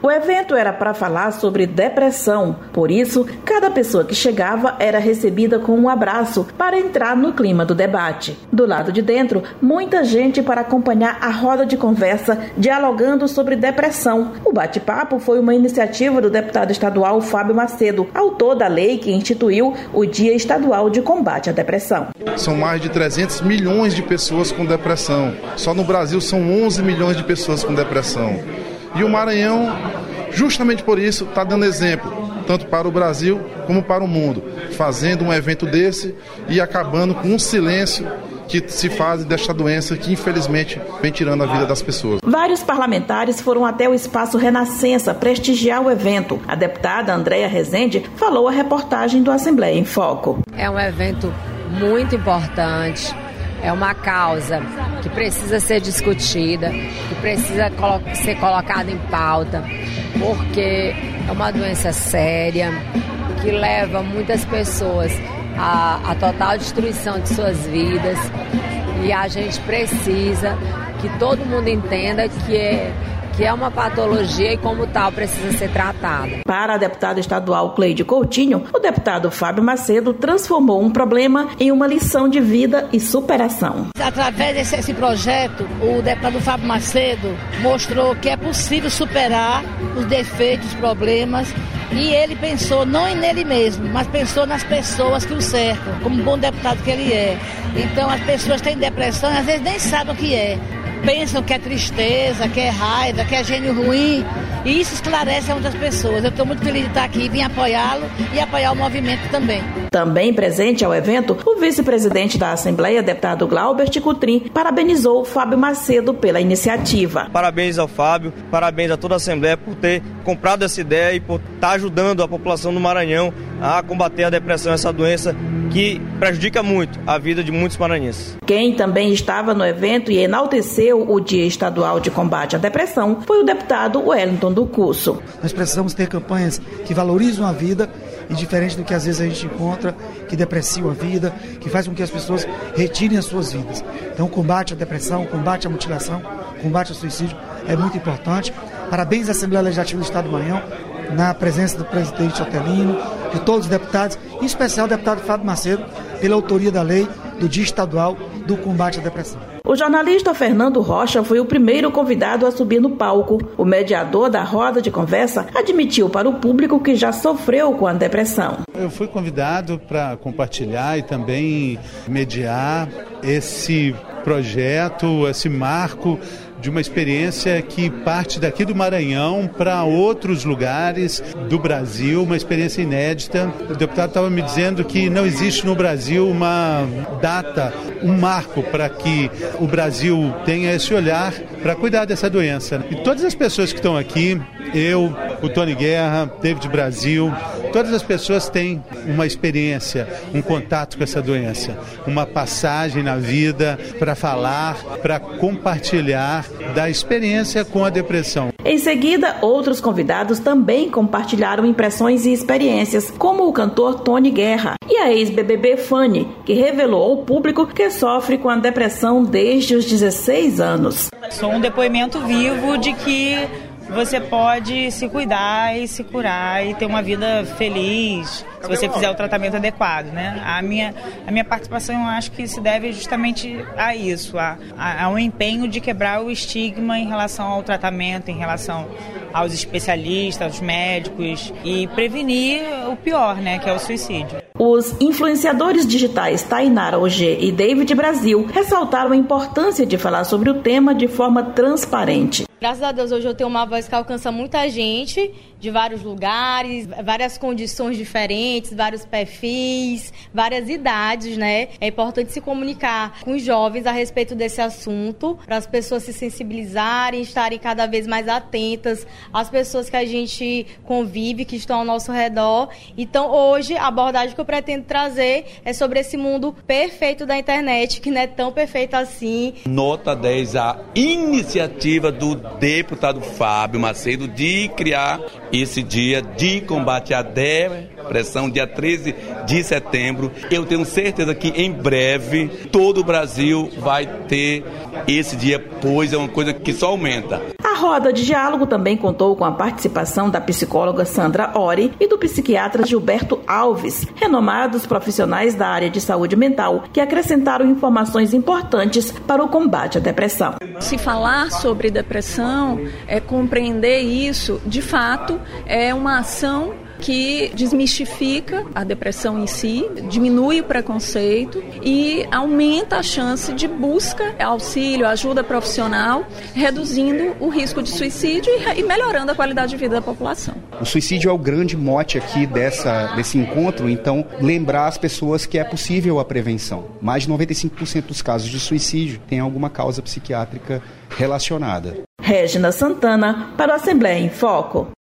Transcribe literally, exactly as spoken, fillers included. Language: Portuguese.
O evento era para falar sobre depressão, por isso, cada pessoa que chegava era recebida com um abraço para entrar no clima do debate. Do lado de dentro, muita gente para acompanhar a roda de conversa dialogando sobre depressão. O bate-papo foi uma iniciativa do deputado estadual Fábio Macedo, autor da lei que instituiu o Dia Estadual de Combate à Depressão. São mais de trezentos milhões de pessoas com depressão. Só no Brasil são onze milhões de pessoas com depressão. E o Maranhão, justamente por isso, está dando exemplo, tanto para o Brasil como para o mundo, fazendo um evento desse e acabando com um silêncio que se faz desta doença que, infelizmente, vem tirando a vida das pessoas. Vários parlamentares foram até o Espaço Renascença prestigiar o evento. A deputada Andréa Rezende falou à reportagem do Assembleia em Foco. É um evento muito importante. É uma causa que precisa ser discutida, que precisa ser colocada em pauta, porque é uma doença séria que leva muitas pessoas à, à total destruição de suas vidas, e a gente precisa que todo mundo entenda que é que é uma patologia e, como tal, precisa ser tratada. Para a deputada estadual Cleide Coutinho, o deputado Fábio Macedo transformou um problema em uma lição de vida e superação. Através desse, desse projeto, o deputado Fábio Macedo mostrou que é possível superar os defeitos, os problemas, e ele pensou não nele mesmo, mas pensou nas pessoas que o cercam, como um bom deputado que ele é. Então, as pessoas têm depressão e às vezes nem sabem o que é. Pensam que é tristeza, que é raiva, que é gênio ruim, e isso esclarece a muitas pessoas. Eu estou muito feliz de estar aqui, vim apoiá-lo e apoiar o movimento também. Também presente ao evento, o vice-presidente da Assembleia, deputado Glaubert Coutrin, parabenizou o Fábio Macedo pela iniciativa. Parabéns ao Fábio, parabéns a toda a Assembleia por ter comprado essa ideia e por estar ajudando a população do Maranhão a combater a depressão, essa doença que prejudica muito a vida de muitos maranhenses. Quem também estava no evento e enalteceu o Dia Estadual de Combate à Depressão foi o deputado Wellington do Curso. Nós precisamos ter campanhas que valorizam a vida, e diferente do que às vezes a gente encontra, que depreciam a vida, que faz com que as pessoas retirem as suas vidas. Então, o combate à depressão, o combate à mutilação, o combate ao suicídio é muito importante. Parabéns à Assembleia Legislativa do Estado do Maranhão, na presença do presidente Otelino, de todos os deputados, em especial o deputado Fábio Macedo, pela autoria da lei do Dia Estadual do Combate à Depressão. O jornalista Fernando Rocha foi o primeiro convidado a subir no palco. O mediador da roda de conversa admitiu para o público que já sofreu com a depressão. Eu fui convidado para compartilhar e também mediar esse projeto, esse marco de uma experiência que parte daqui do Maranhão para outros lugares do Brasil, uma experiência inédita. O deputado estava me dizendo que não existe no Brasil uma data, um marco para que o Brasil tenha esse olhar para cuidar dessa doença. E todas as pessoas que estão aqui, eu, o Tony Guerra, David Brasil, todas as pessoas têm uma experiência, um contato com essa doença, uma passagem na vida para falar, para compartilhar da experiência com a depressão. Em seguida, outros convidados também compartilharam impressões e experiências, como o cantor Tony Guerra e a ex-B B B Fanny, que revelou ao público que sofre com a depressão desde os dezesseis anos. Sou um depoimento vivo de que você pode se cuidar e se curar e ter uma vida feliz se você fizer o tratamento adequado, né? A minha, a minha participação, eu acho que se deve justamente a isso, a, a, a um empenho de quebrar o estigma em relação ao tratamento, em relação aos especialistas, aos médicos, e prevenir o pior, né, que é o suicídio. Os influenciadores digitais Tainara Ogê e David Brasil ressaltaram a importância de falar sobre o tema de forma transparente. Graças a Deus, hoje eu tenho uma voz que alcança muita gente, de vários lugares, várias condições diferentes, vários perfis, várias idades, né? É importante se comunicar com os jovens a respeito desse assunto, para as pessoas se sensibilizarem, estarem cada vez mais atentas às pessoas que a gente convive, que estão ao nosso redor. Então, hoje, a abordagem que eu pretendo trazer é sobre esse mundo perfeito da internet, que não é tão perfeito assim. Nota dez, a iniciativa do deputado Fábio Macedo de criar esse dia de combate à depressão, dia treze de setembro. Eu tenho certeza que em breve todo o Brasil vai ter esse dia, pois é uma coisa que só aumenta. A roda de diálogo também contou com a participação da psicóloga Sandra Ori e do psiquiatra Gilberto Alves, renomados profissionais da área de saúde mental, que acrescentaram informações importantes para o combate à depressão. Se falar sobre depressão, é compreender isso, de fato, é uma ação que desmistifica a depressão em si, diminui o preconceito e aumenta a chance de busca, auxílio, ajuda profissional, reduzindo o risco de suicídio e melhorando a qualidade de vida da população. O suicídio é o grande mote aqui dessa, desse encontro, então lembrar as pessoas que é possível a prevenção. Mais de noventa e cinco por cento dos casos de suicídio tem alguma causa psiquiátrica relacionada. Régina Santana, para o Assembleia em Foco.